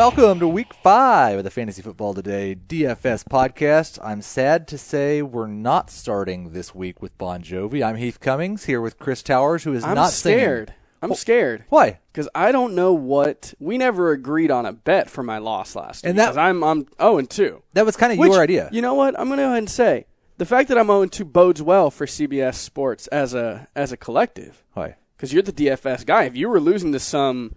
Welcome to Week 5 of the Fantasy Football Today DFS podcast. I'm sad to say we're not starting this week with Bon Jovi. I'm Heath Cummings here with Chris Towers, who is not singing. I'm scared. Why? Because I don't know what... We never agreed on a bet for my loss last week. Because I'm 0-2. That was kind of your idea. You know what? I'm going to go ahead and say, the fact that I'm 0-2 bodes well for CBS Sports as a collective. Why? Because you're the DFS guy. If you were losing to some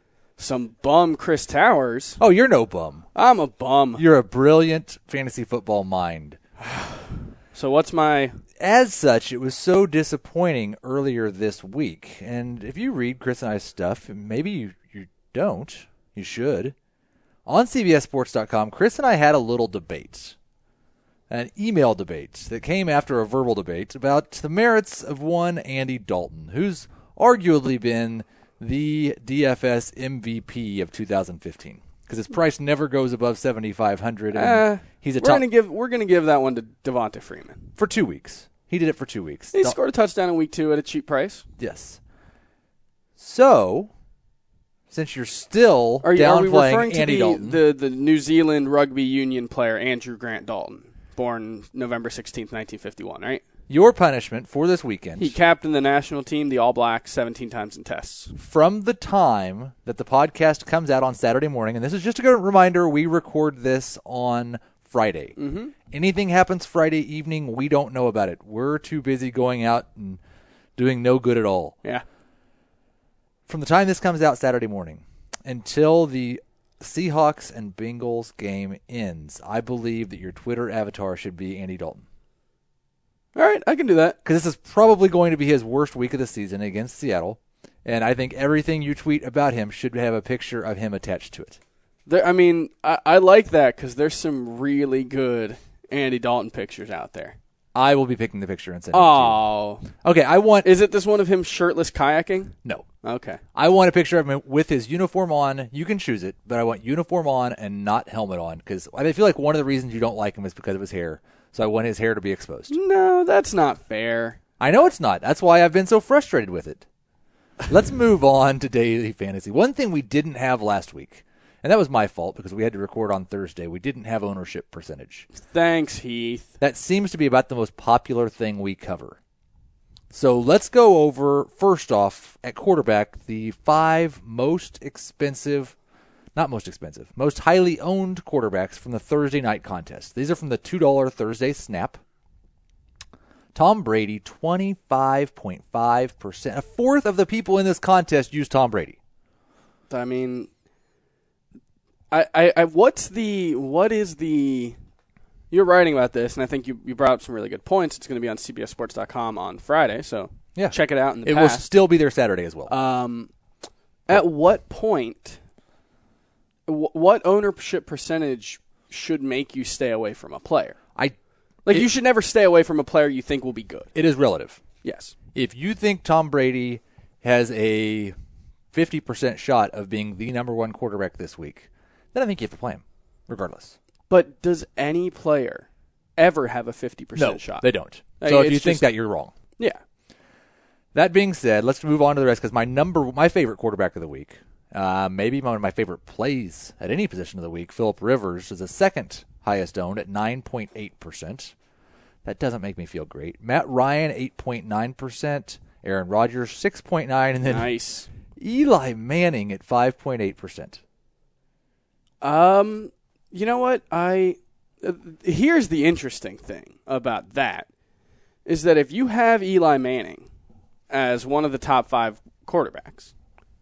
bum Chris Towers... Oh, you're no bum. I'm a bum. You're a brilliant fantasy football mind. So what's my... As such, it was so disappointing earlier this week. And if you read Chris and I's stuff, maybe you don't. You should. On CBSSports.com, Chris and I had a little debate. An email debate that came after a verbal debate about the merits of one Andy Dalton, who's arguably been the DFS MVP of 2015. Because his price never goes above 7,500, and he's a top. We're gonna give that one to Devonta Freeman for 2 weeks. He did it for 2 weeks. He scored a touchdown in week 2 at a cheap price. Yes. So, since you're still downplaying Andy Dalton, the New Zealand rugby union player Andrew Grant Dalton, born November 16th, 1951, right? Your punishment for this weekend. He captained the national team, the All Blacks, 17 times in tests. From the time that the podcast comes out on Saturday morning, and this is just a good reminder, we record this on Friday. Mm-hmm. Anything happens Friday evening, we don't know about it. We're too busy going out and doing no good at all. Yeah. From the time this comes out Saturday morning until the Seahawks and Bengals game ends, I believe that your Twitter avatar should be Andy Dalton. All right, I can do that. Because this is probably going to be his worst week of the season against Seattle, and I think everything you tweet about him should have a picture of him attached to it. I like that because there's some really good Andy Dalton pictures out there. I will be picking the picture and sending it to you. Okay, Is it this one of him shirtless kayaking? No. Okay. I want a picture of him with his uniform on. You can choose it, but I want uniform on and not helmet on, because I feel like one of the reasons you don't like him is because of his hair. So I want his hair to be exposed. No, that's not fair. I know it's not. That's why I've been so frustrated with it. Let's move on to Daily Fantasy. One thing we didn't have last week, and that was my fault because we had to record on Thursday, we didn't have ownership percentage. Thanks, Heath. That seems to be about the most popular thing we cover. So let's go over, first off, at quarterback, the 5 most highly owned quarterbacks from the Thursday night contest. These are from the $2 Thursday Snap. Tom Brady, 25.5%. A fourth of the people in this contest use Tom Brady. I mean, what is the, you're writing about this, and I think you brought up some really good points. It's going to be on CBSSports.com on Friday, so yeah, check it out in the past. It will still be there Saturday as well. At what point... What ownership percentage should make you stay away from a player? You should never stay away from a player you think will be good. It is relative. Yes. If you think Tom Brady has a 50% shot of being the number one quarterback this week, then I think you have to play him, regardless. But does any player ever have a 50% shot? No, they don't. So if you think that, you're wrong. Yeah. That being said, let's move on to the rest, because my favorite quarterback of the week, maybe one of my favorite plays at any position of the week, Phillip Rivers, is the second highest owned at 9.8%. That doesn't make me feel great. Matt Ryan, 8.9%. Aaron Rodgers, 6.9%. And then nice. Eli Manning at 5.8%. You know what? Here's the interesting thing about that, is that if you have Eli Manning as one of the top 5 quarterbacks,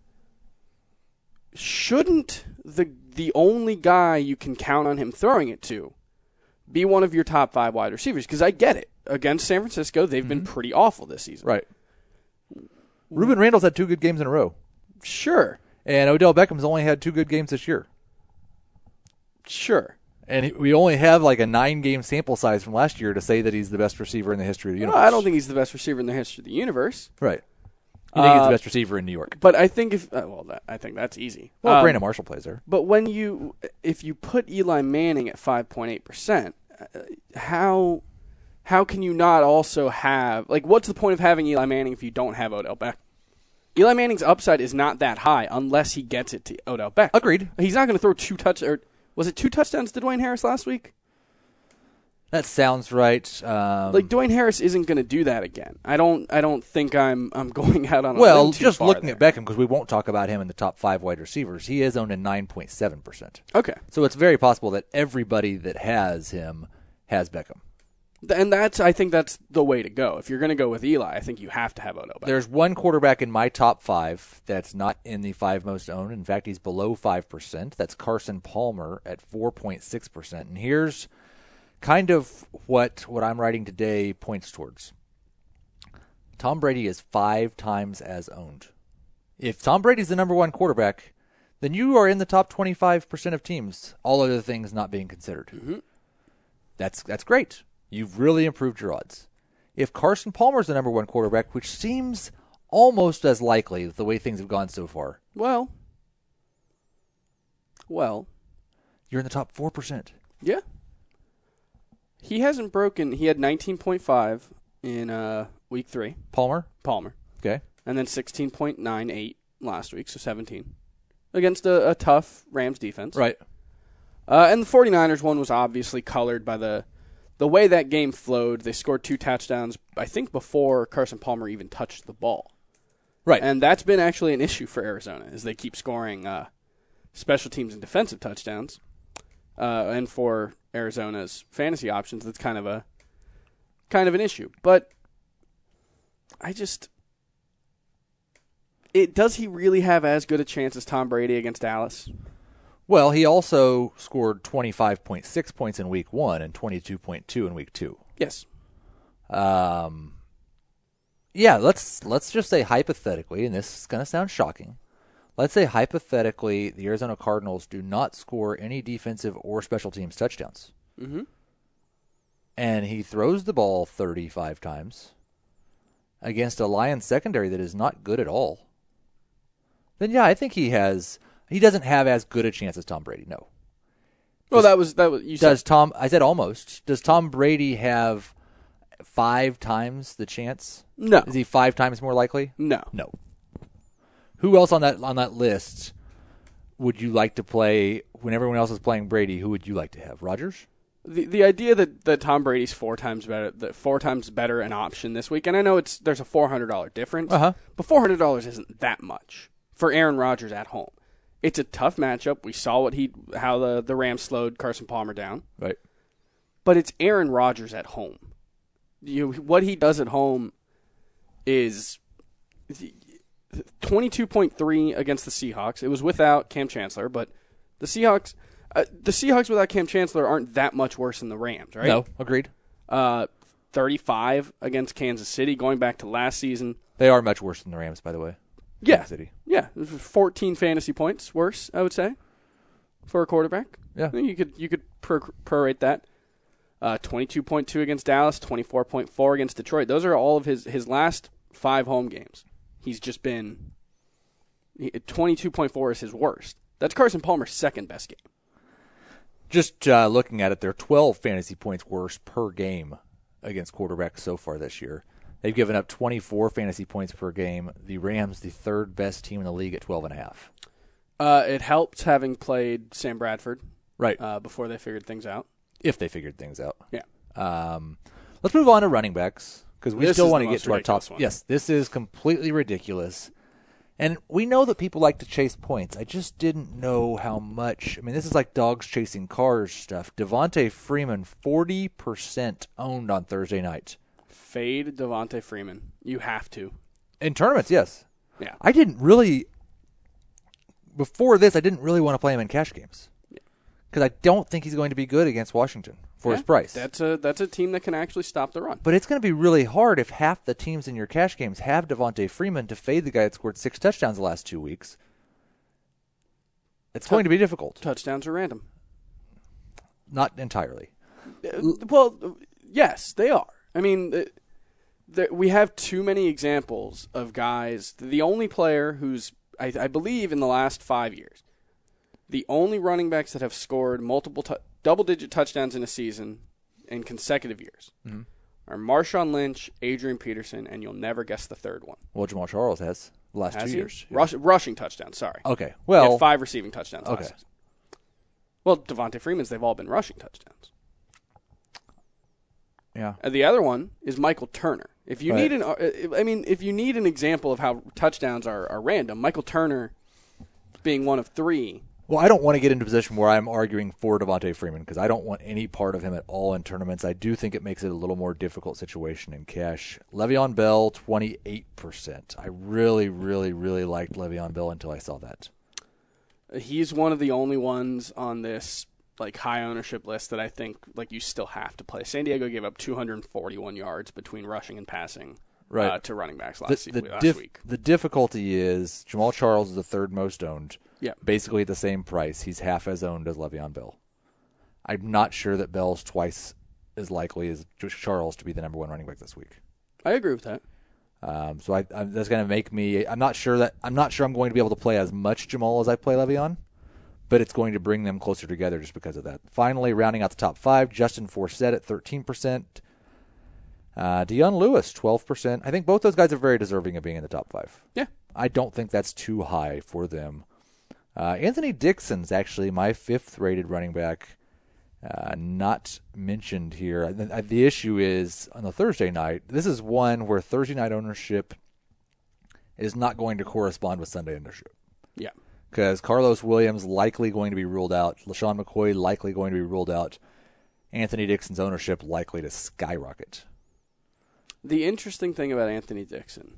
shouldn't the only guy you can count on him throwing it to be one of your top 5 wide receivers? Because I get it. Against San Francisco, they've been pretty awful this season. Right. Ruben Randall's had 2 good games in a row. Sure. And Odell Beckham's only had 2 good games this year. Sure. And we only have like a 9-game sample size from last year to say that he's the best receiver in the history of the universe. Well, I don't think he's the best receiver in the history of the universe. Right. You think he's the best receiver in New York. But I think I think that's easy. Well, Brandon Marshall plays there. But if you put Eli Manning at 5.8%, how can you not also have, what's the point of having Eli Manning if you don't have Odell Beckham? Eli Manning's upside is not that high unless he gets it to Odell Beckham. Agreed. He's not going to throw was it 2 touchdowns to Dwayne Harris last week? That sounds right. Dwayne Harris isn't going to do that again. I don't think I'm going out on a limb too just far looking there. at Beckham, because we won't talk about him in the top 5 wide receivers. He is owned at 9.7%. Okay. So it's very possible that everybody that has him has Beckham. And I think that's the way to go. If you're going to go with Eli, I think you have to have Odell Beckham. There's one quarterback in my top 5 that's not in the 5 most owned. In fact, he's below 5%. That's Carson Palmer at 4.6%. And here's kind of what I'm writing today points towards. Tom Brady is 5 times as owned. If Tom Brady's the number 1 quarterback, then you are in the top 25% of teams, all other things not being considered. Mm-hmm. That's great. You've really improved your odds. If Carson Palmer's the number 1 quarterback, which seems almost as likely the way things have gone so far. Well. You're in the top 4%. Yeah. He hasn't broken. He had 19.5 in week 3. Palmer? Okay. And then 16.98 last week, so 17. Against a tough Rams defense. Right. And the 49ers one was obviously colored by the way that game flowed. They scored 2 touchdowns, I think, before Carson Palmer even touched the ball. Right. And that's been actually an issue for Arizona, is they keep scoring special teams and defensive touchdowns. And for Arizona's fantasy options, that's kind of an issue. But does he really have as good a chance as Tom Brady against Dallas? Well, he also scored 25.6 points in week 1 and 22.2 in week 2. Yes. Yeah, let's just say hypothetically, and this is going to sound shocking. Let's say hypothetically the Arizona Cardinals do not score any defensive or special teams touchdowns. Mm-hmm. And he throws the ball 35 times against a Lions secondary that is not good at all. Then yeah, I think he doesn't have as good a chance as Tom Brady, no. Well, that was you said. I said almost. Does Tom Brady have 5 times the chance? No. Is he 5 times more likely? No. Who else on that list would you like to play when everyone else is playing Brady? Who would you like to have? Rodgers? The idea that Tom Brady's 4 times better an option this week, and I know there's a $400 difference, but $400 isn't that much for Aaron Rodgers at home. It's a tough matchup. We saw how the Rams slowed Carson Palmer down. Right. But it's Aaron Rodgers at home. What he does at home is 22.3 against the Seahawks. It was without Cam Chancellor, but the Seahawks without Cam Chancellor aren't that much worse than the Rams, right? No, agreed. 35 against Kansas City, going back to last season. They are much worse than the Rams, by the way. Yeah. Kansas City. Yeah, 14 fantasy points worse, I would say, for a quarterback. Yeah. You could prorate that. 22.2 against Dallas, 24.4 against Detroit. Those are all of his last 5 home games. He's just been 22.4 is his worst. That's Carson Palmer's second best game. Just looking at it, they're 12 fantasy points worse per game against quarterbacks so far this year. They've given up 24 fantasy points per game. The Rams, the third best team in the league at 12.5. It helps having played Sam Bradford right before they figured things out. If they figured things out. Yeah. Let's move on to running backs because we still want to get to our top. One. Yes, this is completely ridiculous. And we know that people like to chase points. I just didn't know how much. I mean, this is like dogs chasing cars stuff. Devontae Freeman, 40% owned on Thursday night. Fade Devontae Freeman. You have to. In tournaments, yes. Yeah. Before this, I didn't really want to play him in cash games. Because I don't think he's going to be good against Washington for his price. That's a team that can actually stop the run. But it's going to be really hard if half the teams in your cash games have Devontae Freeman to fade the guy that scored 6 touchdowns the last 2 weeks. It's going to be difficult. Touchdowns are random. Not entirely. Well, yes, they are. I mean, we have too many examples of guys. The only player who's, I believe, in the last 5 years, the only running backs that have scored multiple double-digit touchdowns in a season in consecutive years are Marshawn Lynch, Adrian Peterson, and you'll never guess the third one. Well, Jamal Charles has the last 2 years. Yeah. Rushing touchdowns, sorry. Okay. Well, he had 5 receiving touchdowns last season. Well, Devontae Freeman's, they've all been rushing touchdowns. Yeah. And the other one is Michael Turner. If you need if you need an example of how touchdowns are random, Michael Turner being one of 3. Well, I don't want to get into a position where I'm arguing for Devontae Freeman because I don't want any part of him at all in tournaments. I do think it makes it a little more difficult situation in cash. Le'Veon Bell, 28%. I really, really, really liked Le'Veon Bell until I saw that. He's one of the only ones on this high ownership list that I think you still have to play. San Diego gave up 241 yards between rushing and passing to running backs last week. The difficulty is Jamal Charles is the third most owned. Yeah. Basically at the same price. He's half as owned as Le'Veon Bell. I'm not sure that Bell's twice as likely as Charles to be the number 1 running back this week. I agree with that. So that's going to make me. I'm not sure I'm going to be able to play as much Jamal as I play Le'Veon, but it's going to bring them closer together just because of that. Finally, rounding out the top 5, Justin Forsett at 13%. Deion Lewis, 12%. I think both those guys are very deserving of being in the top 5. Yeah. I don't think that's too high for them. Anthony Dixon's actually my 5th rated running back, not mentioned here. The issue is on the Thursday night, this is one where Thursday night ownership is not going to correspond with Sunday ownership. Yeah. Because Carlos Williams likely going to be ruled out, LaShawn McCoy likely going to be ruled out, Anthony Dixon's ownership likely to skyrocket. The interesting thing about Anthony Dixon,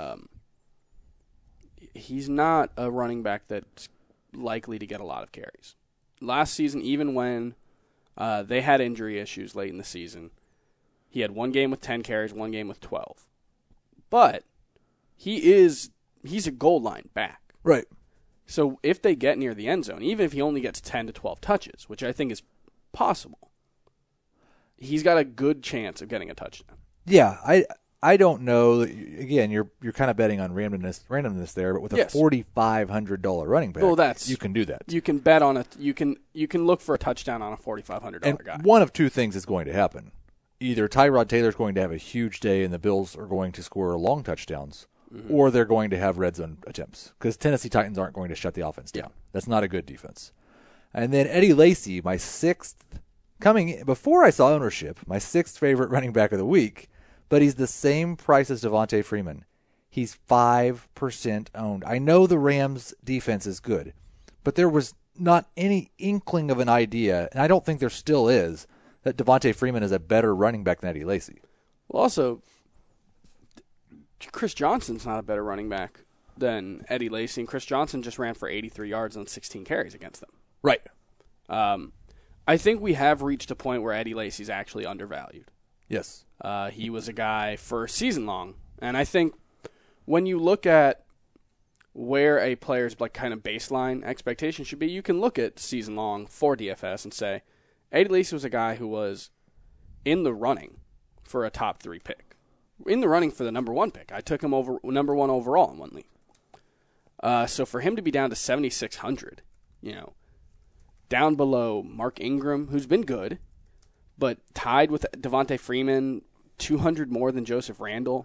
he's not a running back that's likely to get a lot of carries. Last season, even when they had injury issues late in the season, he had 1 game with 10 carries, 1 game with 12. But he's a goal line back. Right. So if they get near the end zone, even if he only gets 10 to 12 touches, which I think is possible, he's got a good chance of getting a touchdown. Yeah, I don't know. Again, you're kind of betting on randomness there, but with a $4,500 running back, you can do that. You can bet on it. You can look for a touchdown on a $4,500 guy. One of 2 things is going to happen: either Tyrod Taylor's going to have a huge day, and the Bills are going to score long touchdowns, or they're going to have red zone attempts because Tennessee Titans aren't going to shut the offense down. That's not a good defense. And then Eddie Lacy, my 6th, coming before I saw ownership, my 6th favorite running back of the week. But he's the same price as Devontae Freeman. He's 5% owned. I know the Rams' defense is good, but there was not any inkling of an idea, and I don't think there still is, that Devontae Freeman is a better running back than Eddie Lacy. Well, also, Chris Johnson's not a better running back than Eddie Lacy, and Chris Johnson just ran for 83 yards on 16 carries against them. Right. I think we have reached a point where Eddie Lacy's actually undervalued. Yes. He was a guy for season long. And I think when you look at where a player's kind of baseline expectation should be, you can look at season long for DFS and say, Eddie Lacy was a guy who was in the running for a top 3 pick. In the running for the number 1 pick. I took him over number 1 overall in one league. So for him to be down to 7,600, down below Mark Ingram, who's been good, but tied with Devontae Freeman, 200 more than Joseph Randle.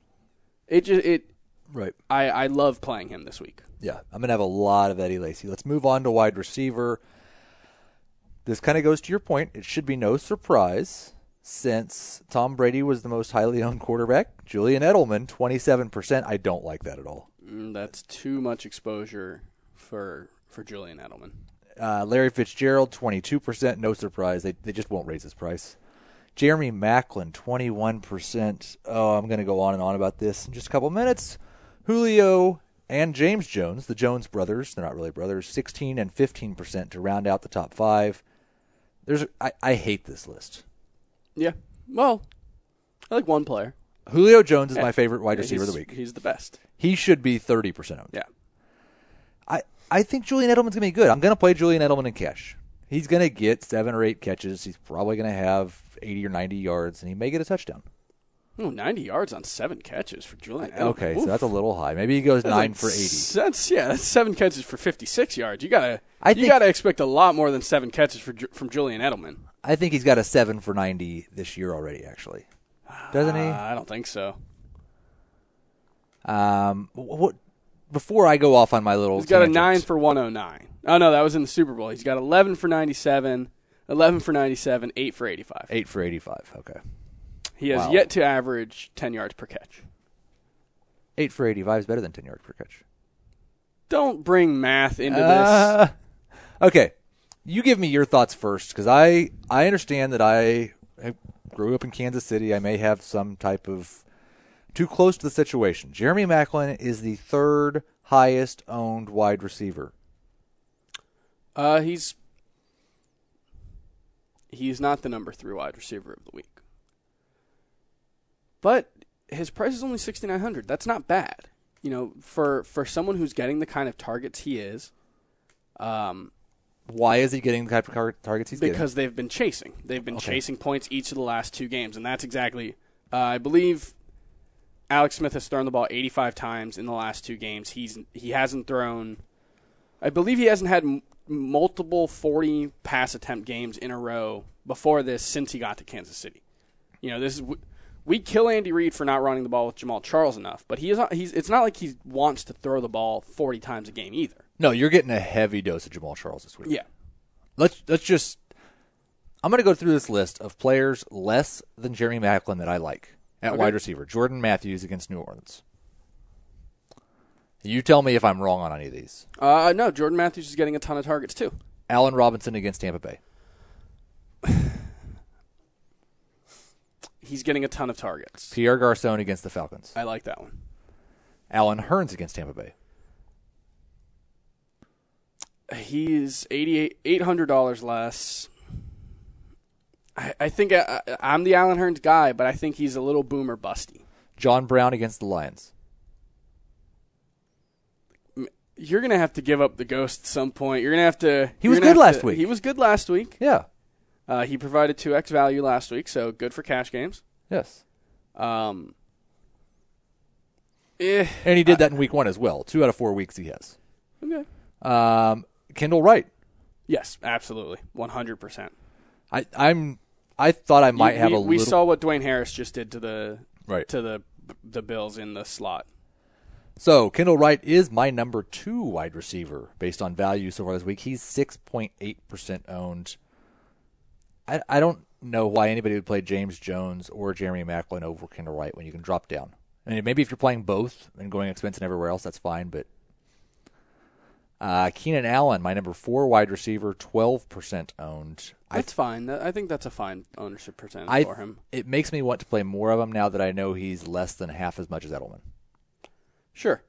Right. I love playing him this week. Yeah, I'm going to have a lot of Eddie Lacy. Let's move on to wide receiver. This kind of goes to your point. It should be no surprise since Tom Brady was the most highly owned quarterback. Julian Edelman, 27%. I don't like that at all. That's too much exposure for Julian Edelman. Larry Fitzgerald, 22%. No surprise. They just won't raise his price. Jeremy Maclin, 21%. Oh, I'm going to go on and on about this in just a couple minutes. Julio and James Jones, the Jones brothers, they're not really brothers, 16 and 15% to round out the top 5. I hate this list. Yeah. Well, I like one player. Julio Jones is my favorite wide receiver of the week. He's the best. He should be 30% owned. Yeah. I think Julian Edelman's going to be good. I'm going to play Julian Edelman in cash. He's going to get 7 or 8 catches. He's probably going to have 80 or 90 yards, and he may get a touchdown. 90 yards on 7 catches for Julian Edelman. Okay, so that's a little high. Maybe he goes 9 for 80. That's 7 catches for 56 yards. You gotta expect a lot more than 7 catches from Julian Edelman. I think he's got a 7 for 90 this year already, actually. Doesn't he? I don't think so. What? Before I go off on my little He's got tangent. a 9 for 109. Oh, no, that was in the Super Bowl. He's got 11 for 97, 11 for 97, 8 for 85. 8 for 85, okay. He has yet to average 10 yards per catch. 8 for 85 is better than 10 yards per catch. Don't bring math into this. Okay, you give me your thoughts first, because I understand that I grew up in Kansas City. I may have some type of too close to the situation. Jeremy Maclin is the third highest owned wide receiver. He's not the number 3 wide receiver of the week. But his price is only $6,900. That's not bad. You know, for someone who's getting the kind of targets he is. Why is he getting the type of targets he's getting? Because they've been chasing. They've been chasing points each of the last 2 games, and that's exactly, I believe Alex Smith has thrown the ball 85 times in the last 2 games. He hasn't thrown, I believe he hasn't had multiple 40 pass attempt games in a row before this since he got to Kansas City. You know, we kill Andy Reid for not running the ball with Jamal Charles enough, but it's not like he wants to throw the ball 40 times a game either. No, you're getting a heavy dose of Jamal Charles this week. Yeah. Let's just, I'm going to go through this list of players less than Jeremy Maclin that I like at wide receiver. Jordan Matthews against New Orleans. You tell me if I'm wrong on any of these. No, Jordan Matthews is getting a ton of targets too. Allen Robinson against Tampa Bay. He's getting a ton of targets. Pierre Garçon against the Falcons. I like that one. Allen Hurns against Tampa Bay. He's $800 less. I think I'm the Allen Hurns guy, but I think he's a little boomer busty. John Brown against the Lions. You're going to have to give up the ghost at some point. You're going to have to. He was good last week. He was good last week. Yeah. He provided 2x value last week, so good for cash games. Yes. And he did that in week 1 as well. 2 out of 4 weeks he has. Okay. Kendall Wright. Yes, absolutely. 100%. I thought I might have a little. We saw what Dwayne Harris just did to the right. to the Bills in the slot. So Kendall Wright is my number 2 wide receiver based on value so far this week. He's 6.8% owned. I don't know why anybody would play James Jones or Jeremy Maclin over Kendall Wright when you can drop down. I mean, maybe if you're playing both and going expensive everywhere else, that's fine. But Keenan Allen, my number 4 wide receiver, 12% owned. That's fine. I think that's a fine ownership percentage for him. It makes me want to play more of him now that I know he's less than half as much as Edelman. Sure.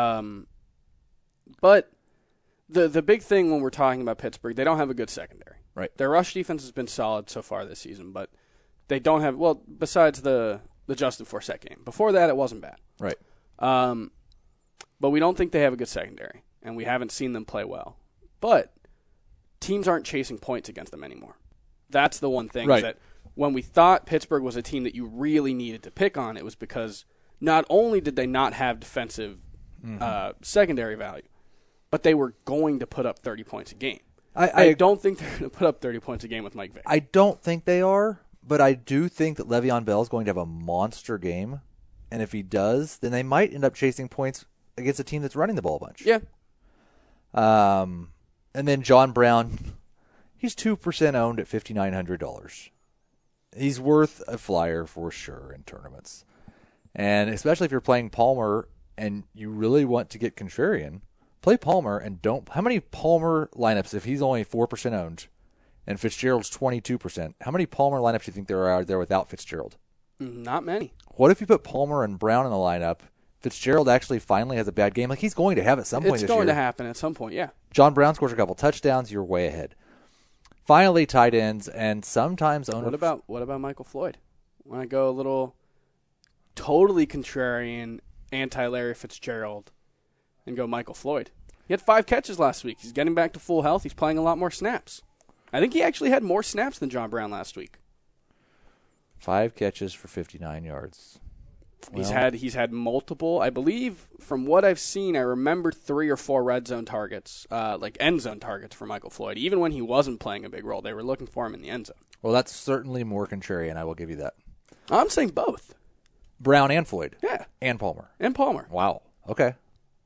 But the big thing when we're talking about Pittsburgh, they don't have a good secondary. Right. Their rush defense has been solid so far this season, but they don't have, well, besides the Justin Forsett game. Before that, it wasn't bad. Right. But we don't think they have a good secondary, and we haven't seen them play well. But teams aren't chasing points against them anymore. That's the one thing. Right. That when we thought Pittsburgh was a team that you really needed to pick on, it was because not only did they not have defensive secondary value, but they were going to put up 30 points a game. I don't think they're going to put up 30 points a game with Mike Vick. I don't think they are, but I do think that Le'Veon Bell is going to have a monster game. And if he does, then they might end up chasing points against a team that's running the ball a bunch. Yeah. And then John Brown, he's 2% owned at $5,900. He's worth a flyer for sure in tournaments. And especially if you're playing Palmer and you really want to get contrarian, play Palmer and don't. How many Palmer lineups, if he's only 4% owned and Fitzgerald's 22%, how many Palmer lineups do you think there are there without Fitzgerald? Not many. What if you put Palmer and Brown in the lineup? Fitzgerald actually finally has a bad game. Like he's going to have at some point this year. It's going to happen at some point, yeah. John Brown scores a couple touchdowns. You're way ahead. Finally, tight ends and sometimes owners. What about Michael Floyd? When I go a little totally contrarian, anti-Larry Fitzgerald, and go Michael Floyd. He had 5 catches last week. He's getting back to full health. He's playing a lot more snaps. I think he actually had more snaps than John Brown last week. 5 catches for 59 yards. Well, he's had multiple. I believe from what I've seen, I remember 3 or 4 red zone targets, like end zone targets for Michael Floyd. Even when he wasn't playing a big role, they were looking for him in the end zone. Well, that's certainly more contrarian. I will give you that. I'm saying both. Brown and Floyd? Yeah. And Palmer? And Palmer. Wow. Okay.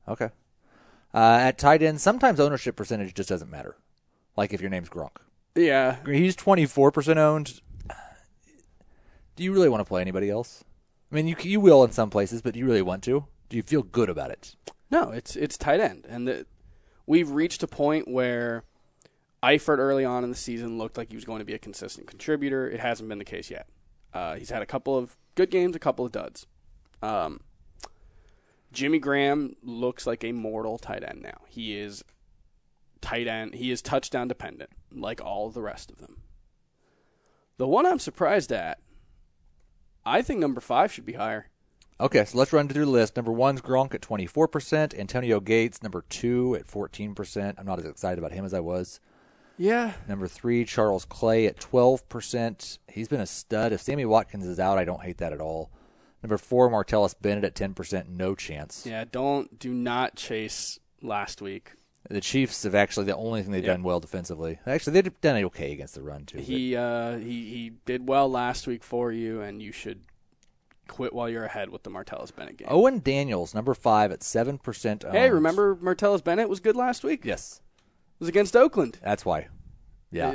At tight end, sometimes ownership percentage just doesn't matter. Like if your name's Gronk. Yeah. He's 24% owned. Do you really want to play anybody else? I mean, you will in some places, but do you really want to? Do you feel good about it? No, it's tight end. And we've reached a point where Eifert early on in the season looked like he was going to be a consistent contributor. It hasn't been the case yet. He's had a couple of good games, a couple of duds. Jimmy Graham looks like a mortal tight end now. He is tight end. He is touchdown dependent, like all the rest of them. The one I'm surprised at, I think number 5 should be higher. Okay, so let's run through the list. Number 1's Gronk at 24%. Antonio Gates, number 2 at 14%. I'm not as excited about him as I was. Yeah. Number 3, Charles Clay at 12%. He's been a stud. If Sammy Watkins is out, I don't hate that at all. Number 4, Martellus Bennett at 10%. No chance. Yeah, do not chase last week. The Chiefs have actually the only thing they've done well defensively. Actually, they've done okay against the run too. He did well last week for you, and you should quit while you're ahead with the Martellus Bennett game. Owen Daniels, number 5 at 7% owned. Hey, remember Martellus Bennett was good last week? Yes, it was against Oakland. That's why. Yeah,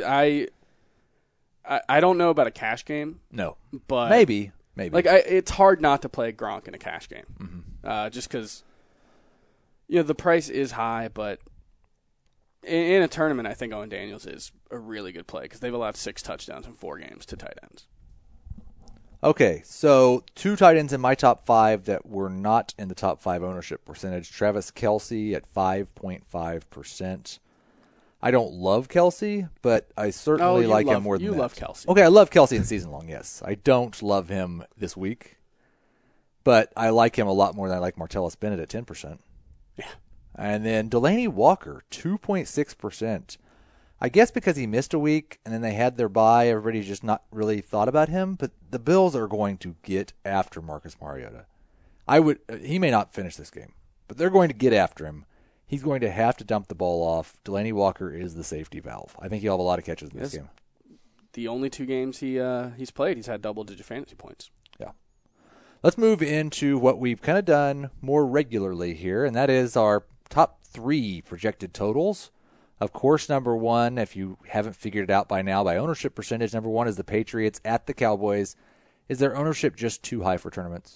I don't know about a cash game. No, but maybe. Like it's hard not to play Gronk in a cash game, just because the price is high. But in a tournament, I think Owen Daniels is a really good play because they've allowed 6 touchdowns in 4 games to tight ends. Okay, so 2 tight ends in my top 5 that were not in the top 5 ownership percentage. Travis Kelce at 5.5%. I don't love Kelce, but I certainly like him more than that. You love Kelce. Okay, I love Kelce in season long, yes. I don't love him this week, but I like him a lot more than I like Martellus Bennett at 10%. Yeah. And then Delaney Walker, 2.6%. I guess because he missed a week and then they had their bye, everybody just not really thought about him, but the Bills are going to get after Marcus Mariota. He may not finish this game, but they're going to get after him. He's going to have to dump the ball off. Delaney Walker is the safety valve. I think he'll have a lot of catches in this game. The only 2 games he's played, he's had double-digit fantasy points. Yeah. Let's move into what we've kind of done more regularly here, and that is our top 3 projected totals. Of course, number 1, if you haven't figured it out by now, by ownership percentage, number 1 is the Patriots at the Cowboys. Is their ownership just too high for tournaments?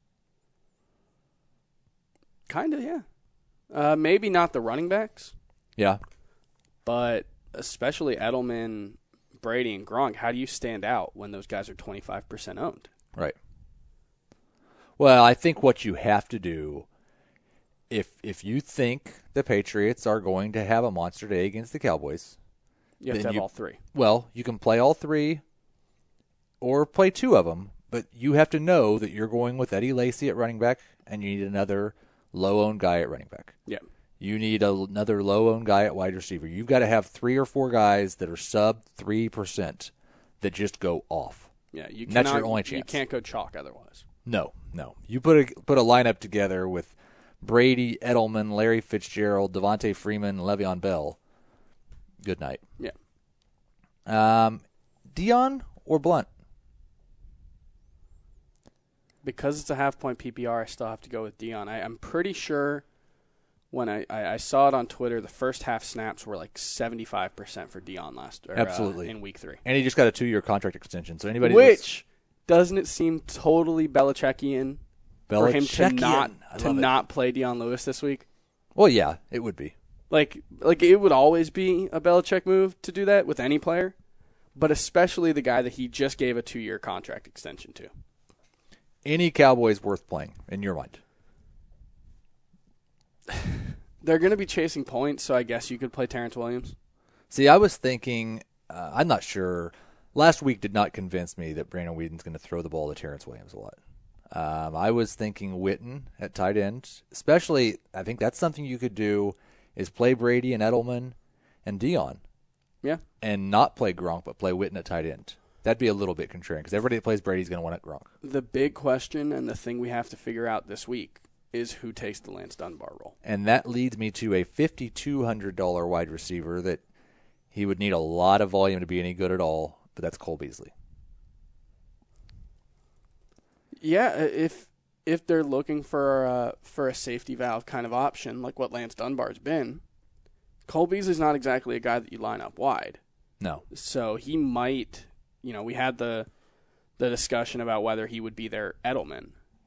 Kind of, yeah. Maybe not the running backs. Yeah. But especially Edelman, Brady, and Gronk, how do you stand out when those guys are 25% owned? Right. Well, I think what you have to do, if you think the Patriots are going to have a monster day against the Cowboys, you have to have all 3. Well, you can play all 3 or play 2 of them, but you have to know that you're going with Eddie Lacy at running back and you need another low-owned guy at running back. Yeah. You need another low-owned guy at wide receiver. You've got to have 3 or 4 guys that are sub 3% that just go off. Yeah, that's your only chance. You can't go chalk otherwise. No. You put a lineup together with Brady, Edelman, Larry Fitzgerald, Devontae Freeman, and Le'Veon Bell. Good night. Yeah. Dion or Blunt? Because it's a half-point PPR, I still have to go with Dion. I'm pretty sure when I saw it on Twitter, the first half snaps were like 75% for Dion Absolutely. In week 3. And he just got a 2-year contract extension. So anybody doesn't it seem totally Belichickian for him to not play Dion Lewis this week? Well, yeah, it would be. Like it would always be a Belichick move to do that with any player, but especially the guy that he just gave a 2-year contract extension to. Any Cowboys worth playing, in your mind? They're going to be chasing points, so I guess you could play Terrence Williams. See, I was thinking, I'm not sure. Last week did not convince me that Brandon Whedon's going to throw the ball to Terrence Williams a lot. I was thinking Witten at tight end. Especially, I think that's something you could do, is play Brady and Edelman and Dion. Yeah. And not play Gronk, but play Witten at tight end. That'd be a little bit contrarian because everybody that plays Brady's going to want it Gronk. The big question and the thing we have to figure out this week is who takes the Lance Dunbar role. And that leads me to a $5,200 wide receiver that he would need a lot of volume to be any good at all, but that's Cole Beasley. Yeah, if they're looking for a safety valve kind of option, like what Lance Dunbar's been, Cole Beasley's not exactly a guy that you line up wide. No. So he might, we had the discussion about whether he would be their Edelman,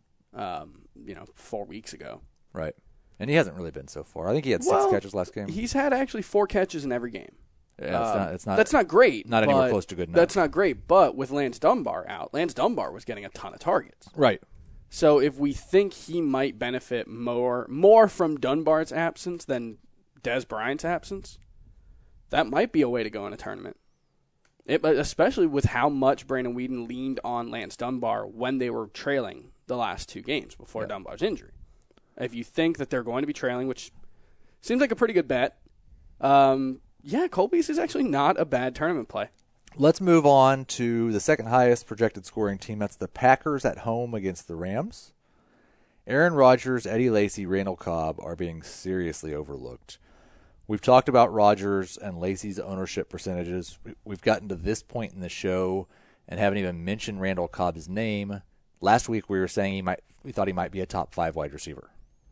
4 weeks ago. Right. And he hasn't really been so far. I think he had 6 catches last game. He's had actually 4 catches in every game. Yeah, that's not great. Not anywhere close to good enough. That's not great, but with Lance Dunbar out, Lance Dunbar was getting a ton of targets. Right. So if we think he might benefit more from Dunbar's absence than Dez Bryant's absence, that might be a way to go in a tournament. Especially with how much Brandon Weeden leaned on Lance Dunbar when they were trailing the last 2 games before Dunbar's injury. If you think that they're going to be trailing, which seems like a pretty good bet, Cole Beasley is actually not a bad tournament play. Let's move on to the second highest projected scoring team. That's the Packers at home against the Rams. Aaron Rodgers, Eddie Lacy, Randall Cobb are being seriously overlooked. We've talked about Rodgers and Lacy's ownership percentages. We've gotten to this point in the show and haven't even mentioned Randall Cobb's name. Last week we were saying we thought he might be a top 5 wide receiver.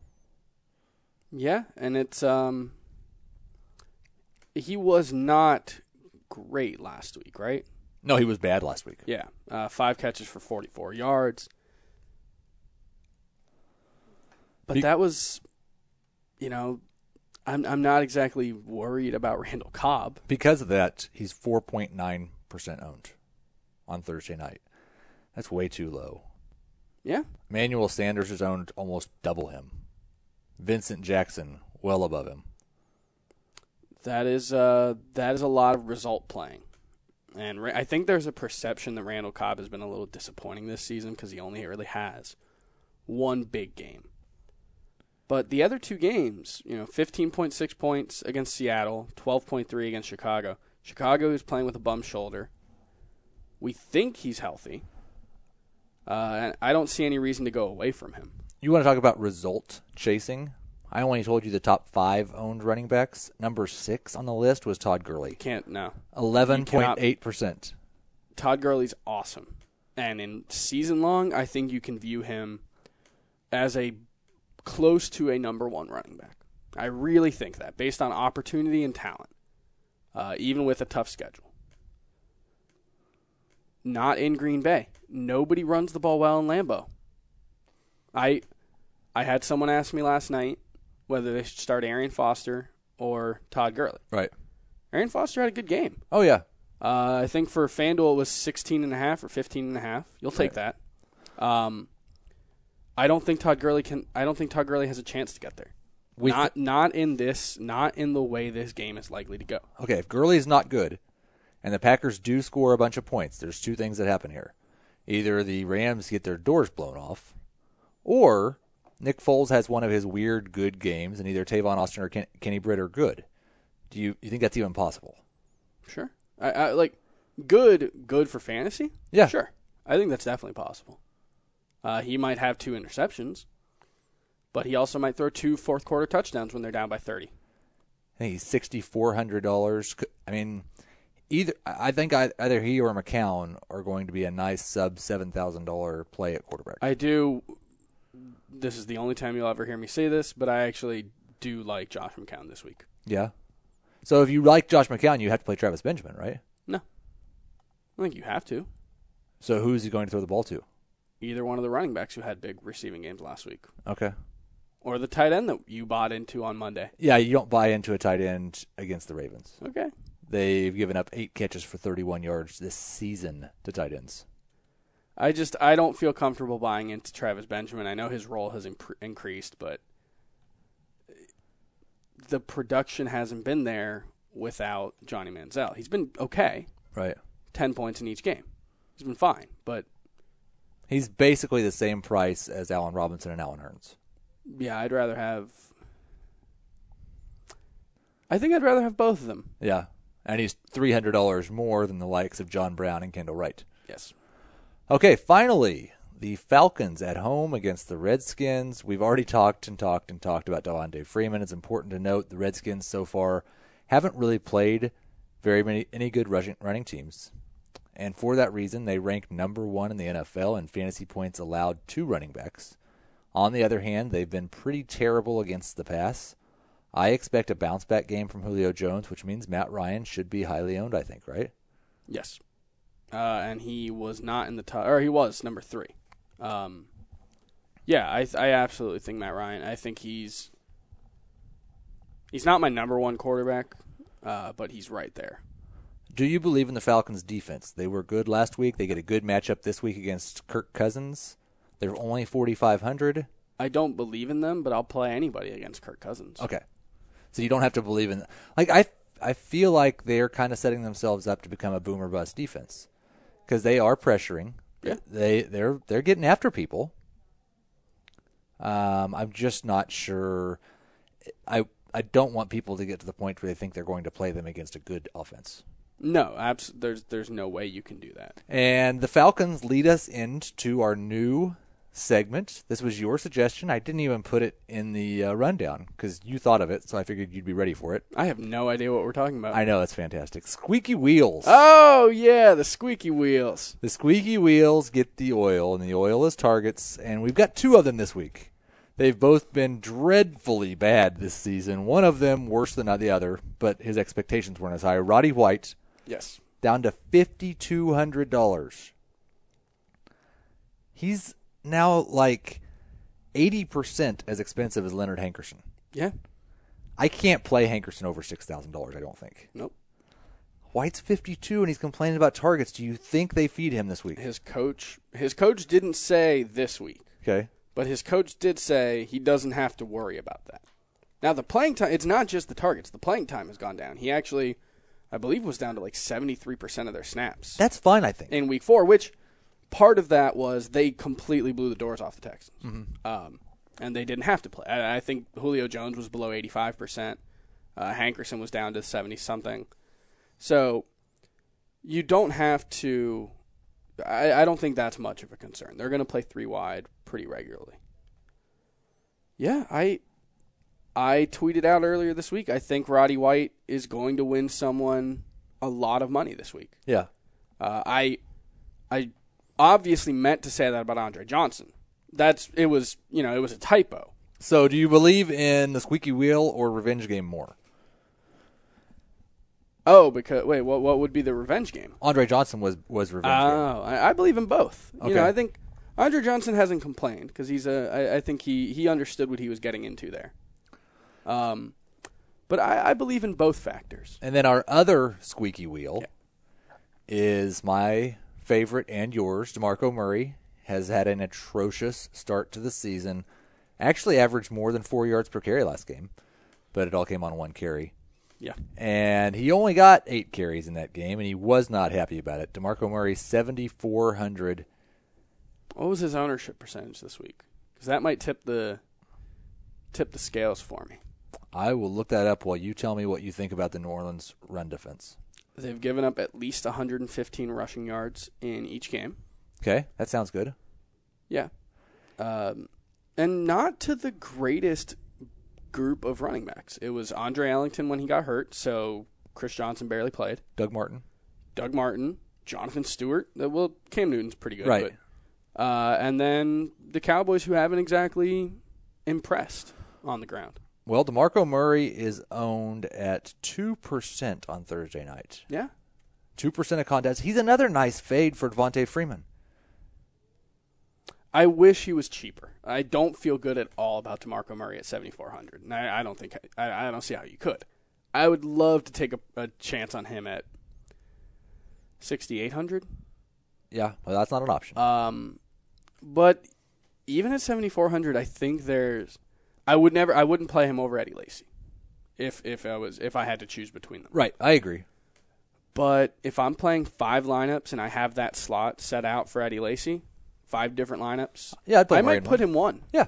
Yeah, and it's he was not great last week, right? No, he was bad last week. Yeah, 5 catches for 44 yards. But that was, I'm not exactly worried about Randall Cobb. Because of that, he's 4.9% owned on Thursday night. That's way too low. Yeah. Emmanuel Sanders is owned almost double him. Vincent Jackson, well above him. That is a lot of result playing. And I think there's a perception that Randall Cobb has been a little disappointing this season because he only really has one big game. But the other 2 games, 15.6 points against Seattle, 12.3 against Chicago. Chicago is playing with a bum shoulder. We think he's healthy. And I don't see any reason to go away from him. You want to talk about result chasing? I only told you the top 5 owned running backs. Number 6 on the list was Todd Gurley. 11.8%. Todd Gurley's awesome. And in season long, I think you can view him as a close to a number 1 running back. I really think that, based on opportunity and talent, even with a tough schedule. Not in Green Bay. Nobody runs the ball well in Lambeau. I had someone ask me last night whether they should start Arian Foster or Todd Gurley. Right. Arian Foster had a good game. Oh, yeah. I think for FanDuel it was 16.5 or 15.5. You'll take that. I don't think Todd Gurley has a chance to get there. Not in the way this game is likely to go. Okay, if Gurley's not good and the Packers do score a bunch of points, there's 2 things that happen here. Either the Rams get their doors blown off, or Nick Foles has one of his weird good games, and either Tavon Austin or Kenny Britt are good. Do you think that's even possible? Sure. I like good for fantasy? Yeah. Sure. I think that's definitely possible. He might have 2 interceptions, but he also might throw 2 fourth-quarter touchdowns when they're down by 30. I think he's $6,400. I mean, I think either he or McCown are going to be a nice sub-$7,000 play at quarterback. I do. This is the only time you'll ever hear me say this, but I actually do like Josh McCown this week. Yeah. So if you like Josh McCown, you have to play Travis Benjamin, right? No. I think you have to. So who's he going to throw the ball to? Either one of the running backs who had big receiving games last week. Okay. Or the tight end that you bought into on Monday. Yeah, you don't buy into a tight end against the Ravens. Okay. They've given up 8 catches for 31 yards this season to tight ends. I don't feel comfortable buying into Travis Benjamin. I know his role has increased, but the production hasn't been there without Johnny Manziel. He's been okay. Right. 10 points in each game. He's been fine, but he's basically the same price as Allen Robinson and Allen Hurns. Yeah, I think I'd rather have both of them. Yeah. And he's $300 more than the likes of John Brown and Kendall Wright. Yes. Okay, finally, the Falcons at home against the Redskins. We've already talked about Devontae Freeman. It's important to note the Redskins so far haven't really played any good running teams. and for that reason, they rank number 1 in the NFL in fantasy points allowed to running backs. On the other hand, they've been pretty terrible against the pass. I expect a bounce-back game from Julio Jones, which means Matt Ryan should be highly owned, I think, right? Yes. And he was not in the top, or he was number 3. Yeah, I absolutely think Matt Ryan. I think he's not my number 1 quarterback, but he's right there. Do you believe in the Falcons' defense? They were good last week. They get a good matchup this week against Kirk Cousins. They're only 4,500. I don't believe in them, but I'll play anybody against Kirk Cousins. Okay. So you don't have to believe in I feel like they're kind of setting themselves up to become a boom or bust defense because they are pressuring. Yeah. They're getting after people. I'm just not sure. I don't want people to get to the point where they think they're going to play them against a good offense. No, there's no way you can do that. And the Falcons lead us into our new segment. This was your suggestion. I didn't even put it in the rundown because you thought of it, so I figured you'd be ready for it. I have no idea what we're talking about. I know, that's fantastic. Squeaky wheels. Oh, yeah, the squeaky wheels. The squeaky wheels get the oil, and the oil is targets, and we've got 2 of them this week. They've both been dreadfully bad this season. One of them worse than the other, but his expectations weren't as high. Roddy White. Yes. Down to $5,200. He's now like 80% as expensive as Leonard Hankerson. Yeah. I can't play Hankerson over $6,000, I don't think. Nope. White's 52 and he's complaining about targets. Do you think they feed him this week? His coach didn't say this week. Okay. But his coach did say he doesn't have to worry about that. Now, the playing time, it's not just the targets. The playing time has gone down. He actually, I believe, was down to like 73% of their snaps. That's fine, I think. In week 4, which part of that was they completely blew the doors off the Texans. Mm-hmm. And they didn't have to play. I think Julio Jones was below 85%. Hankerson was down to 70-something. So you don't have to. I don't think that's much of a concern. They're going to play 3 wide pretty regularly. Yeah, I tweeted out earlier this week, I think Roddy White is going to win someone a lot of money this week. Yeah. I obviously meant to say that about Andre Johnson. It was a typo. So do you believe in the squeaky wheel or revenge game more? Oh, because what would be the revenge game? Andre Johnson was revenge game. Oh, I believe in both. Okay. I think Andre Johnson hasn't complained because I think he understood what he was getting into there. But I believe in both factors. And then our other squeaky wheel is my favorite and yours. DeMarco Murray has had an atrocious start to the season. Actually averaged more than 4 yards per carry last game, but it all came on 1 carry. Yeah. And he only got 8 carries in that game, and he was not happy about it. DeMarco Murray, 7,400. What was his ownership percentage this week? Because that might tip the scales for me. I will look that up while you tell me what you think about the New Orleans run defense. They've given up at least 115 rushing yards in each game. Okay, that sounds good. Yeah. And not to the greatest group of running backs. It was Andre Ellington when he got hurt, so Chris Johnson barely played. Doug Martin, Jonathan Stewart. Well, Cam Newton's pretty good. Right. But, and then the Cowboys, who haven't exactly impressed on the ground. Well, DeMarco Murray is owned at 2% on Thursday night. Yeah. 2% of contests. He's another nice fade for Devontae Freeman. I wish he was cheaper. I don't feel good at all about DeMarco Murray at 7,400. And I don't think I don't see how you could. I would love to take a chance on him at 6,800. Yeah, well, that's not an option. But even at 7,400, I think I wouldn't play him over Eddie Lacy if I had to choose between them. Right, I agree. But if I'm playing 5 lineups and I have that slot set out for Eddie Lacy, 5 different lineups, yeah, I'd play I might put him 1. Yeah.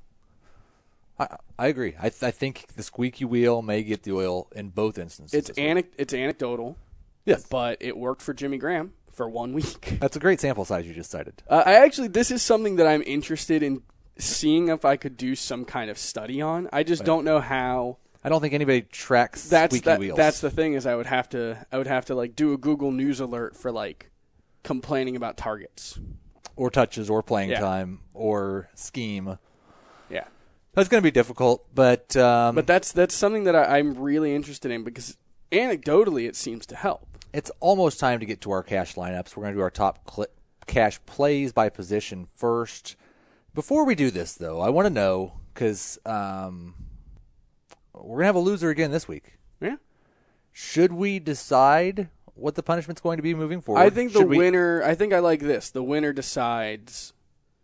I agree. I think the squeaky wheel may get the oil in both instances. It's anecdotal. Yes. But it worked for Jimmy Graham for 1 week. That's a great sample size you just cited. This is something that I'm interested in seeing if I could do some kind of study on. I just don't know how. I don't think anybody tracks squeaky wheels. That's the thing is I would have to like do a Google News alert for like complaining about targets. Or touches, or playing time, or scheme. Yeah. That's going to be difficult, but that's something that I'm really interested in because anecdotally it seems to help. It's almost time to get to our cash lineups. We're going to do our top cash plays by position first. Before we do this, though, I want to know, because we're going to have a loser again this week. Yeah. Should we decide what the punishment's going to be moving forward? I think winner, I think I like this. The winner decides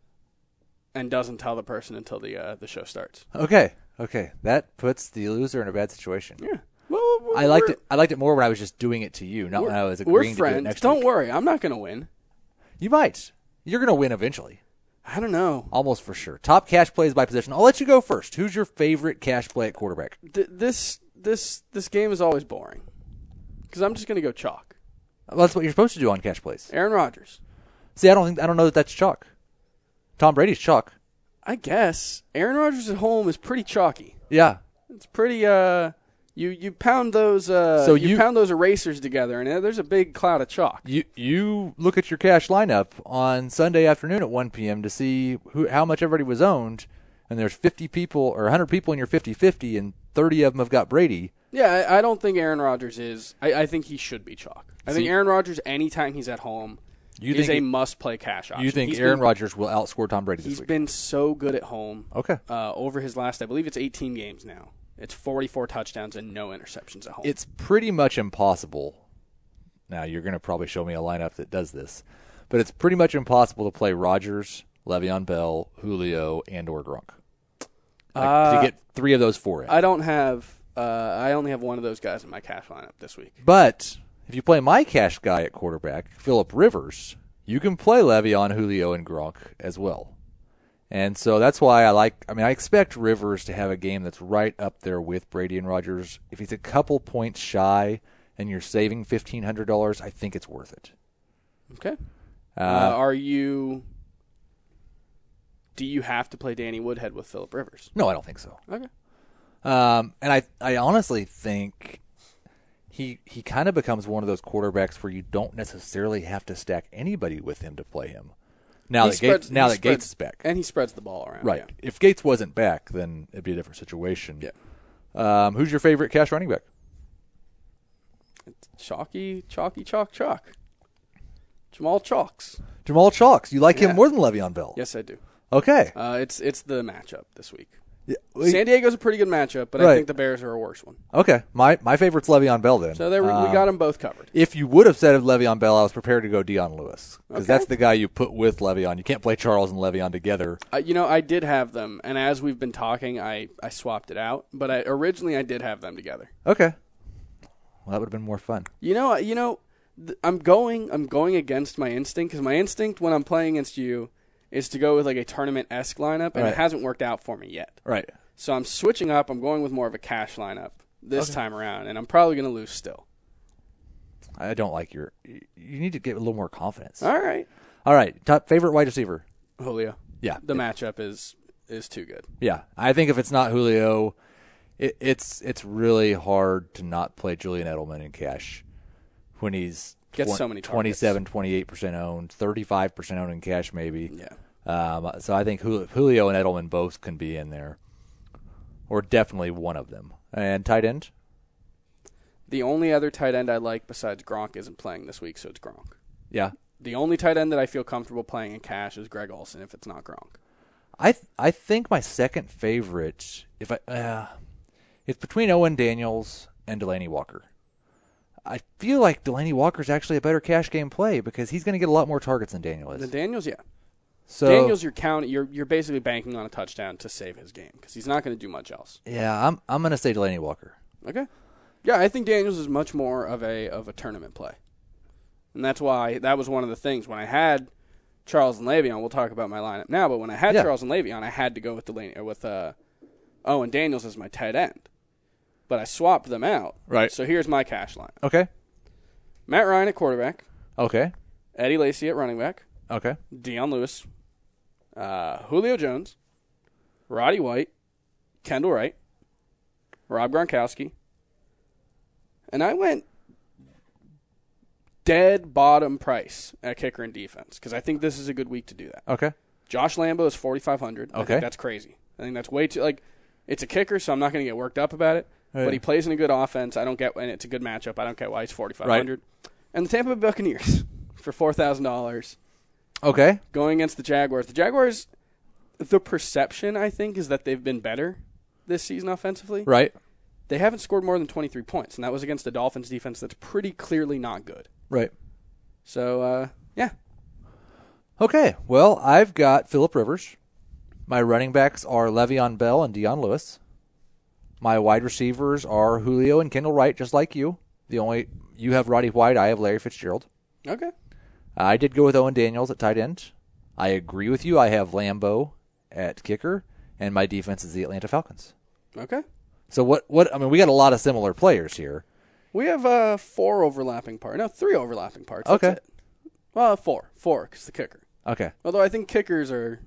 and doesn't tell the person until the show starts. Okay. That puts the loser in a bad situation. Yeah. I liked it more when I was just doing it to you, not when I was agreeing to do it next week. Don't worry, I'm not going to win. You might. You're going to win eventually. I don't know. Almost for sure. Top cash plays by position. I'll let you go first. Who's your favorite cash play at quarterback? This game is always boring because I'm just going to go chalk. Well, that's what you're supposed to do on cash plays. Aaron Rodgers. See, I don't know that that's chalk. Tom Brady's chalk. I guess Aaron Rodgers at home is pretty chalky. Yeah, it's pretty. You pound those. You pound those erasers together, and there's a big cloud of chalk. You look at your cash lineup on Sunday afternoon at 1 p.m. to see how much everybody was owned, and there's 50 people or 100 people in your 50-50, and 30 of them have got Brady. Yeah, I don't think Aaron Rodgers is. I think he should be chalk. I think Aaron Rodgers, anytime he's at home, is a must-play cash option. You think Aaron Rodgers will outscore Tom Brady this week? He's been so good at home. Okay. Over his last, I believe it's 18 games now. It's 44 touchdowns and no interceptions at home. It's pretty much impossible. Now, you're going to probably show me a lineup that does this, but it's pretty much impossible to play Rodgers, Le'Veon Bell, Julio, and or Gronk. To get three of those four in. I don't have. I only have one of those guys in my cash lineup this week. But if you play my cash guy at quarterback, Phillip Rivers, you can play Le'Veon, Julio, and Gronk as well. And so that's why I expect Rivers to have a game that's right up there with Brady and Rodgers. If he's a couple points shy and you're saving $1,500, I think it's worth it. Okay. Do you have to play Danny Woodhead with Phillip Rivers? No, I don't think so. Okay. And I honestly think he kind of becomes one of those quarterbacks where you don't necessarily have to stack anybody with him to play him. Now that Gates is back. And he spreads the ball around. Right. Yeah. If Gates wasn't back, then it'd be a different situation. Yeah. Who's your favorite cash running back? It's chalky, chalk. Jamal Chalks. Jamal Chalks. You like him more than Le'Veon Bell? Yes, I do. Okay. It's the matchup this week. Yeah. San Diego's a pretty good matchup, but I think the Bears are a worse one. Okay. My favorite's Le'Veon Bell then. So we got them both covered. If you would have said Le'Veon Bell, I was prepared to go Dion Lewis because that's the guy you put with Le'Veon. You can't play Charles and Le'Veon together. I did have them, and as we've been talking, I swapped it out. But originally I did have them together. Okay. Well, that would have been more fun. I'm going against my instinct because my instinct when I'm playing against you is to go with like a tournament-esque lineup, and it hasn't worked out for me yet. Right. So I'm switching up. I'm going with more of a cash lineup this time around, and I'm probably going to lose still. I don't like you need to get a little more confidence. All right. Top favorite wide receiver? Julio. Yeah. The matchup is too good. Yeah. I think if it's not Julio, it's really hard to not play Julian Edelman in cash when he's gets so many 27, 28% owned, 35% owned in cash maybe. Yeah. So I think Julio and Edelman both can be in there, or definitely one of them. And tight end? The only other tight end I like besides Gronk isn't playing this week, so it's Gronk. Yeah. The only tight end that I feel comfortable playing in cash is Greg Olsen if it's not Gronk. I think my second favorite, it's between Owen Daniels and Delaney Walker. I feel like Delaney Walker's actually a better cash game play because he's going to get a lot more targets than Daniel is. The Daniels, yeah. So Daniels, you're basically banking on a touchdown to save his game because he's not going to do much else. Yeah, I'm going to say Delaney Walker. Okay. Yeah, I think Daniels is much more of a tournament play, and that's why that was one of the things when I had Charles and Le'Veon. We'll talk about my lineup now, but when I had Charles and Le'Veon, I had to go with Owen Daniels as my tight end. But I swapped them out. Right. So here's my cash line. Okay. Matt Ryan at quarterback. Okay. Eddie Lacy at running back. Okay. Dion Lewis. Julio Jones. Roddy White. Kendall Wright. Rob Gronkowski. And I went dead bottom price at kicker and defense because I think this is a good week to do that. Okay. Josh Lambo is 4,500. I think that's crazy. I think that's way too it's a kicker, so I'm not going to get worked up about it. Right. But he plays in a good offense. I don't get, and it's a good matchup. I don't get why he's 4,500. Right. And the Tampa Bay Buccaneers for $4,000. Okay. Going against the Jaguars. The Jaguars, the perception I think is that they've been better this season offensively. Right. They haven't scored more than 23 points, and that was against the Dolphins defense that's pretty clearly not good. Right. So, yeah. Okay. Well, I've got Phillip Rivers. My running backs are Le'Veon Bell and Dion Lewis. My wide receivers are Julio and Kendall Wright, just like you. You have Roddy White, I have Larry Fitzgerald. Okay. I did go with Owen Daniels at tight end. I agree with you. I have Lambo at kicker, and my defense is the Atlanta Falcons. Okay. So what? I mean, we got a lot of similar players here. We have 3 overlapping parts. Okay. That's it. Well, 4 because the kicker. Okay. Although I think kickers are,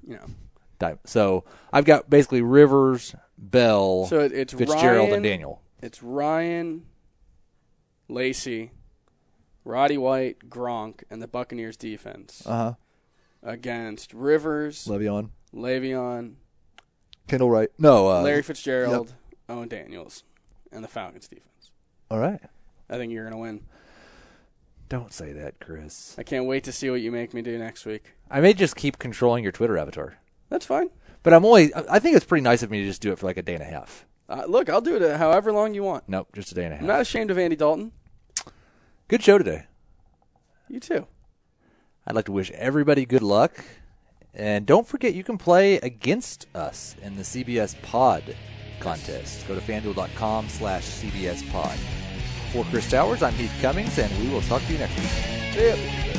So I've got basically Rivers, Bell, so it's Fitzgerald, Ryan, and Daniel. It's Ryan, Lacey, Roddy White, Gronk, and the Buccaneers defense against Rivers, Le'Veon, Kendall Wright, Larry Fitzgerald, Owen Daniels, and the Falcons defense. All right. I think you're going to win. Don't say that, Chris. I can't wait to see what you make me do next week. I may just keep controlling your Twitter avatar. That's fine. But I think it's pretty nice of me to just do it for like a day and a half. Look, I'll do it however long you want. Nope, just a day and a half. I'm not ashamed of Andy Dalton. Good show today. You too. I'd like to wish everybody good luck. And don't forget, you can play against us in the CBS Pod contest. Go to FanDuel.com/CBS Pod. For Chris Towers, I'm Heath Cummings, and we will talk to you next week. See ya.